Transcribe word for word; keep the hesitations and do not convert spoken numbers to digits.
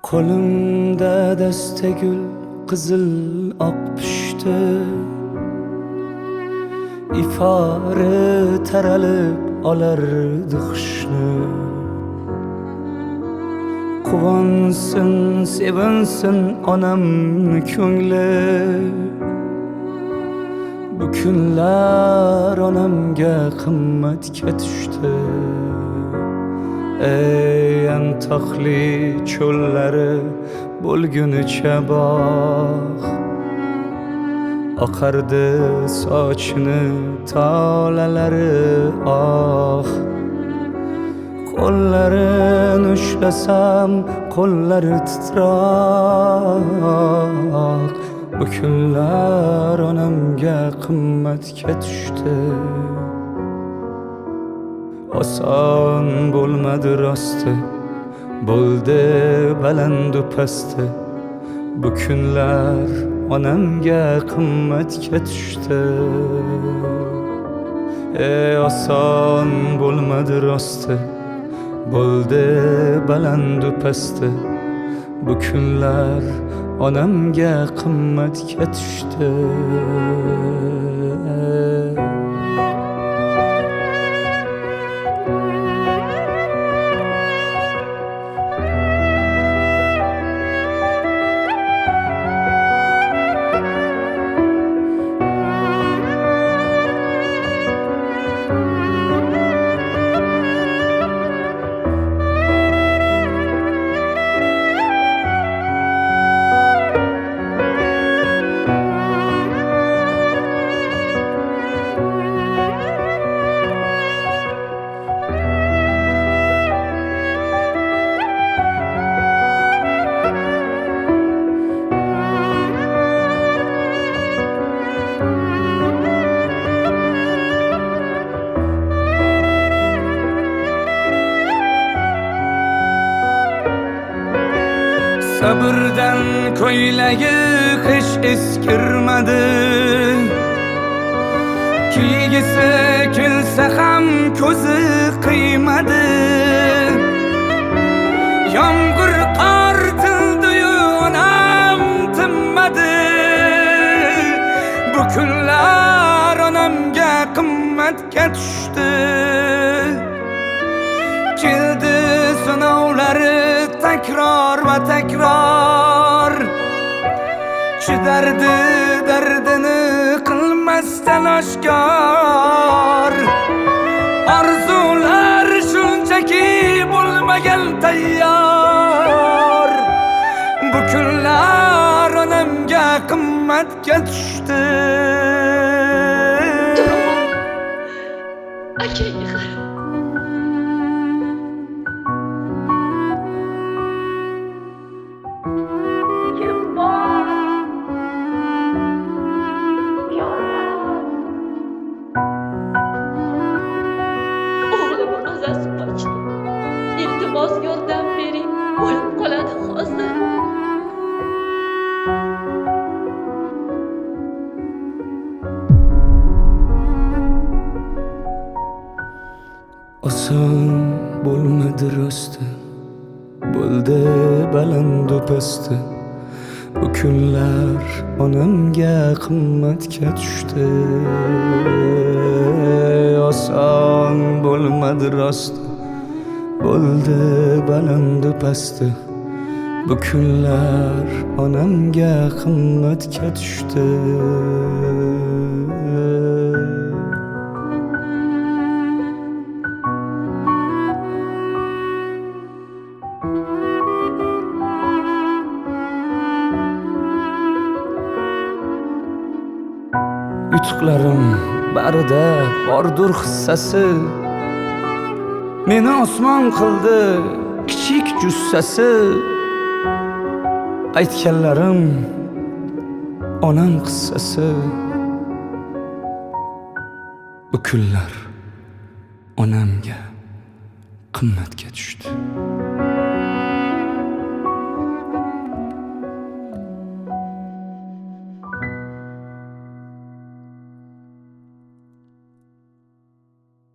Qo'limda dasta gul qizil oq pushti, ifori taralib olardi xushni. Quvonsin, sevinsin onamni ko'ngli, bu kunlar onamga qimmatga tushdi. Ey antoqli cho'llari bo'lgunicha bog', oqardi sochini tolalari oh. Qo'llarini ushlasam qo'llari titroq, bu kunlar onamga qimmatga tushdi. Oson bo'lmadi rosti, bo'ldi balandu pasti, bu kunlar onamga qimmatga tushdi. Ey oson bo'lmadi rosti, bo'ldi balandu pasti, bu kunlar onamga qimmatga tushdi. Sabrdan ko'ylagi hech eskirmadi, kiygisi kelsa ham ko'zi qiymadi. Yomg'ir qor tildi-yu onam tinmadi, bu kunlar onamga qimmatga tushdi. Keldi sinovlari takror va takror, chidardi dardini qilmasdan oshkor. Orzular shunchaki bo'lmagan tayyor, bu kunlar onamga qimmatga tushdi. Akangga qara. O'g'limni mazasi qochdi. Iltimos yordam bering, o'lib qoladi hozir. Oson bo'lmadi rosti, bo'ldi balandu pasti, bu kunlar onamga qimmatga tushdi. Oson bo'lmadi rosti, bo'ldi balandu pasti, bu kunlar onamga qimmatga tushdi. Yutuqlarim barida bordur hissasi, meni osmon qildi kichik jussasi. Aytganlarim onam qissasi, bu kunlar onamga qimmatga tushdi.